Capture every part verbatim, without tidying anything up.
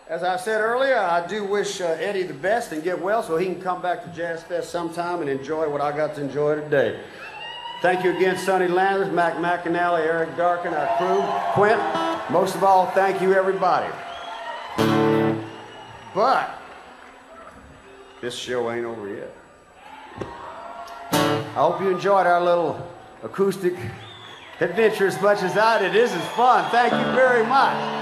As I said earlier, I do wish uh, Eddie the best and get well so he can come back to Jazz Fest sometime and enjoy what I got to enjoy today. Thank you again, Sonny Landers, Mac McAnally, Eric Darkin, our crew, Quint. Most of all, thank you, everybody. But this show ain't over yet. I hope you enjoyed our little acoustic adventure as much as I did. This is fun. Thank you very much.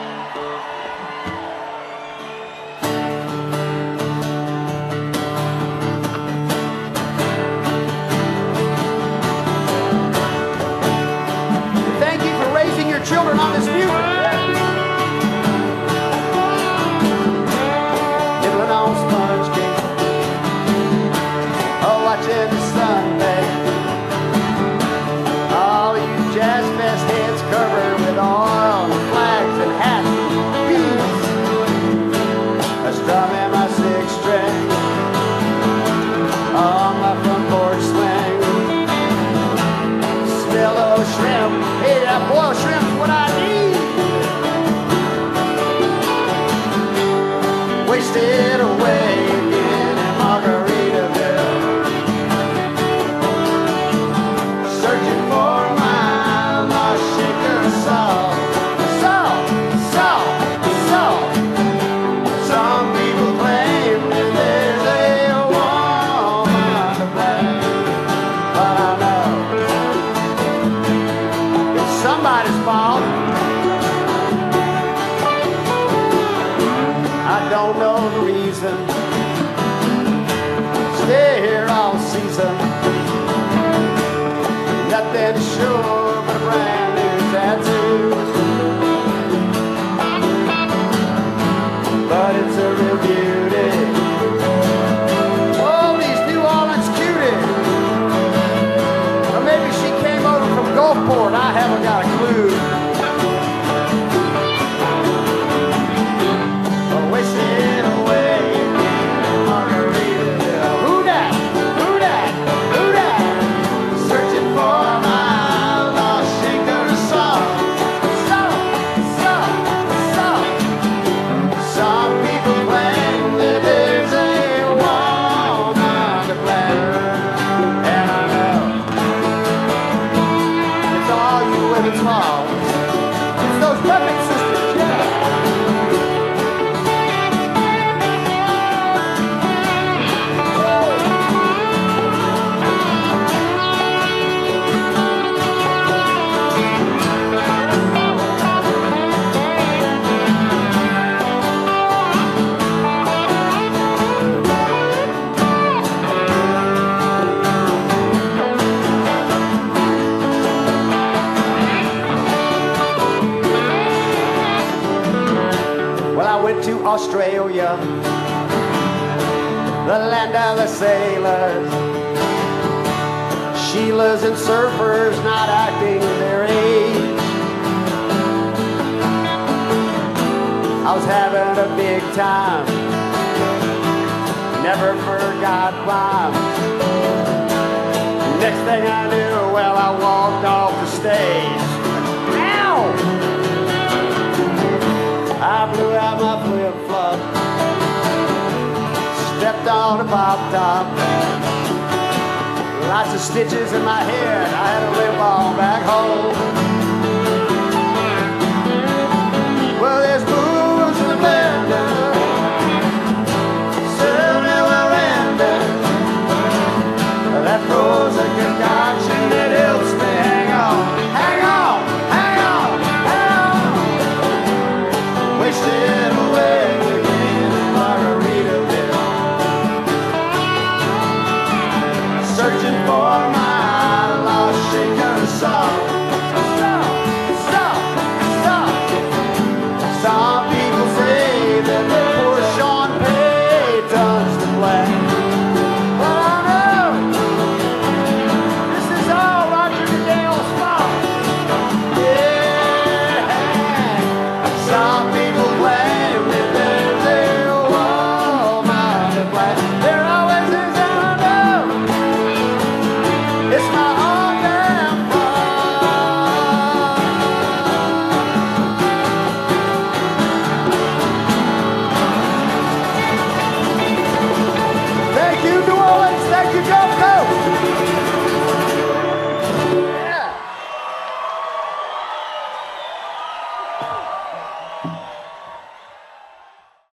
Children on this music. Nibbling on sponge cake. Oh, watching the sun bake. All you Jazz Fest heads covered with oil and flags and hats and beads. A strum and my six string on my front porch swing. Smell those shrimp. Hey, that boiled shrimp. What I need, wasted away again in Margaritaville, searching for my lost shaker of salt, salt, salt, salt. Some people claim that there's a woman to blame, but I know it's somebody's fault. I don't know the reason. Stay here all season. Nothing sure but a brand new tattoo. But it's a real beauty. Oh, these New Orleans cuties. Or maybe she came over from Gulfport. I haven't got a clue. Australia, the land of the sailors, Sheilas and surfers not acting their age. I was having a big time, never forgot why. Next thing I knew, well, I walked off the stage. Ow! I blew out my flip-flop, stepped on a pop top. Lots of stitches in my head, I had to limp on back home.